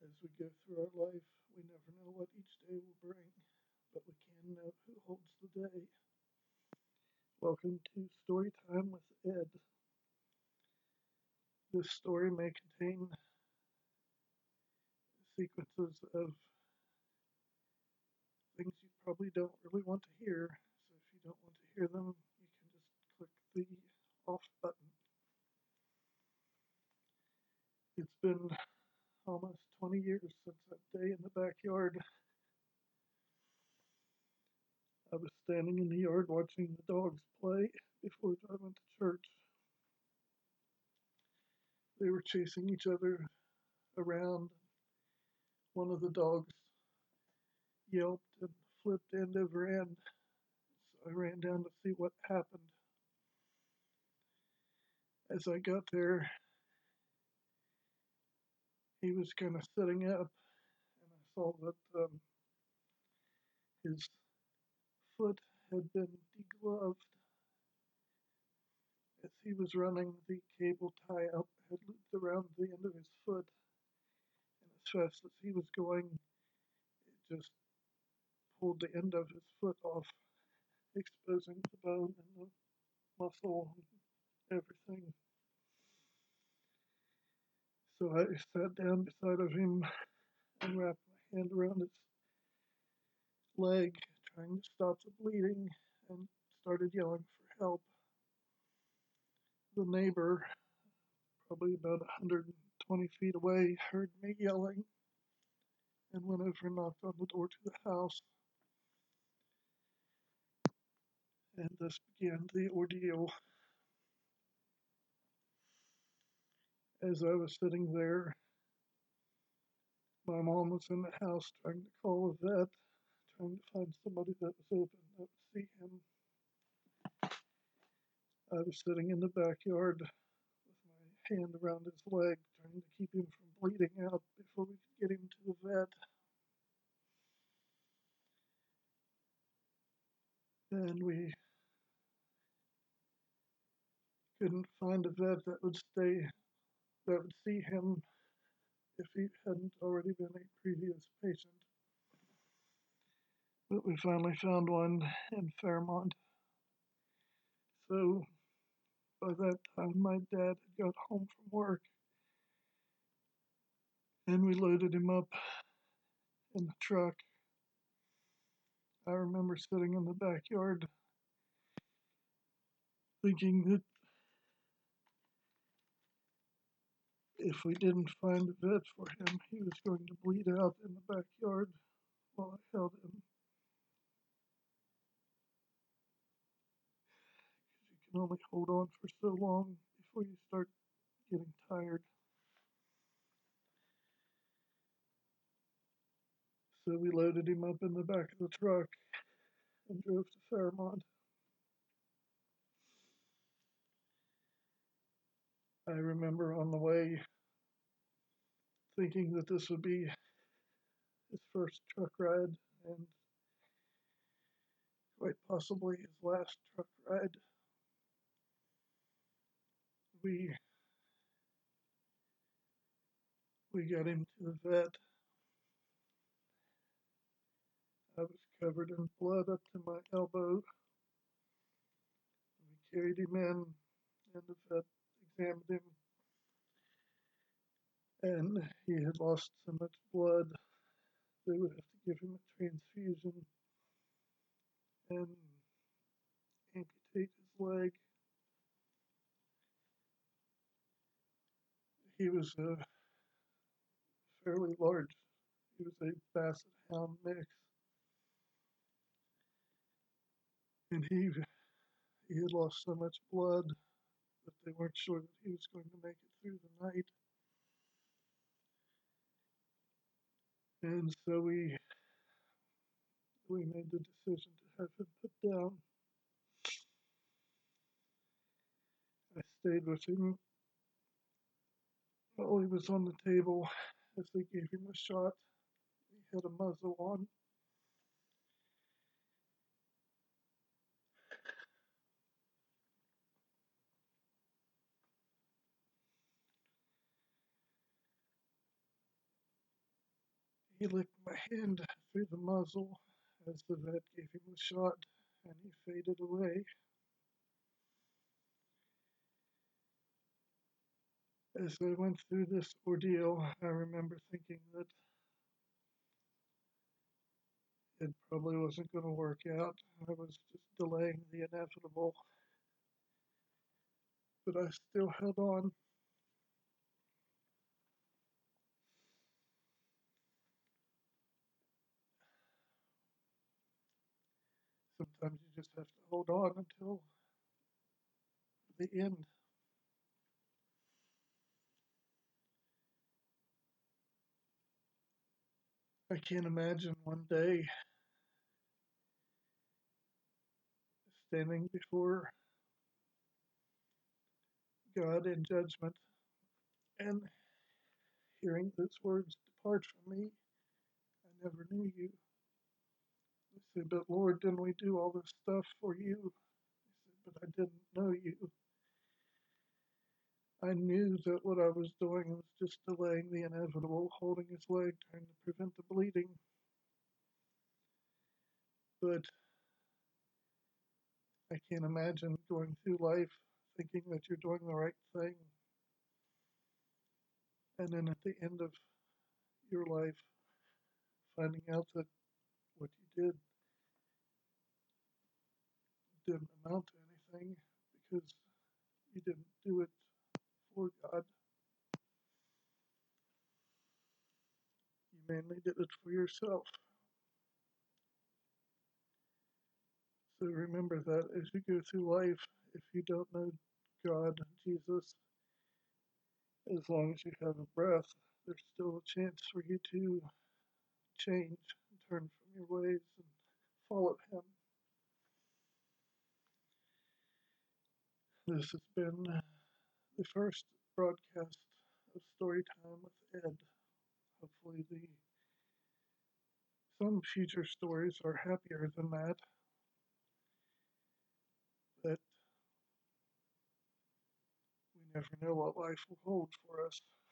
As we go through our life, we never know what each day will bring, but we can know who holds the day. Welcome to Story Time with Ed. This story may contain sequences of things you probably don't really want to hear. So if you don't want to hear them, you can just click the off button. It's been almost 20 years since that day in the backyard. I was standing in the yard watching the dogs play before I went to church. They were chasing each other around. One of the dogs yelped and flipped end over end. So I ran down to see what happened. As I got there, he was kind of sitting up, and I saw that his foot had been degloved. As he was running, the cable tie up had looped around the end of his foot, and as fast as he was going, it just pulled the end of his foot off, exposing the bone and the muscle and everything. So I sat down beside of him and wrapped my hand around his leg, trying to stop the bleeding, and started yelling for help. The neighbor, probably about 120 feet away, heard me yelling and went over and knocked on the door to the house. And thus began the ordeal. As I was sitting there, my mom was in the house trying to call a vet, trying to find somebody that was open that would see him. I was sitting in the backyard with my hand around his leg, trying to keep him from bleeding out before we could get him to the vet. And we couldn't find a vet that would see him if he hadn't already been a previous patient. But we finally found one in Fairmont. So by that time, my dad had got home from work, and we loaded him up in the truck. I remember sitting in the backyard thinking that if we didn't find a vet for him, he was going to bleed out in the backyard while I held him. You can only hold on for so long before you start getting tired. So we loaded him up in the back of the truck and drove to Fairmont. I remember on the way thinking that this would be his first truck ride and quite possibly his last truck ride. We got him to the vet. I was covered in blood up to my elbow. We carried him in, and the vet examined him, and he had lost so much blood they would have to give him a transfusion and amputate his leg. He was a fairly large. He was a Basset Hound mix, and he had lost so much blood that they weren't sure that he was going to make it through the night. And so we made the decision to have him put down. I stayed with him while he was on the table as they gave him a shot. He had a muzzle on. He licked my hand through the muzzle as the vet gave him a shot, and he faded away. As I went through this ordeal, I remember thinking that it probably wasn't going to work out. I was just delaying the inevitable, but I still held on. Sometimes you just have to hold on until the end. I can't imagine one day standing before God in judgment and hearing those words, "Depart from me, I never knew you." I said, "But Lord, didn't we do all this stuff for you?" He said, "But I didn't know you. I knew that what I was doing was just delaying the inevitable, holding his leg, trying to prevent the bleeding. But I can't imagine going through life thinking that you're doing the right thing, and then at the end of your life finding out that what you didn't amount to anything because you didn't do it for God. You mainly did it for yourself. So remember that as you go through life, if you don't know God, Jesus, as long as you have a breath, there's still a chance for you to change and turn from your ways and follow Him. This has been the first broadcast of Storytime with Ed. Hopefully, some future stories are happier than that, but we never know what life will hold for us.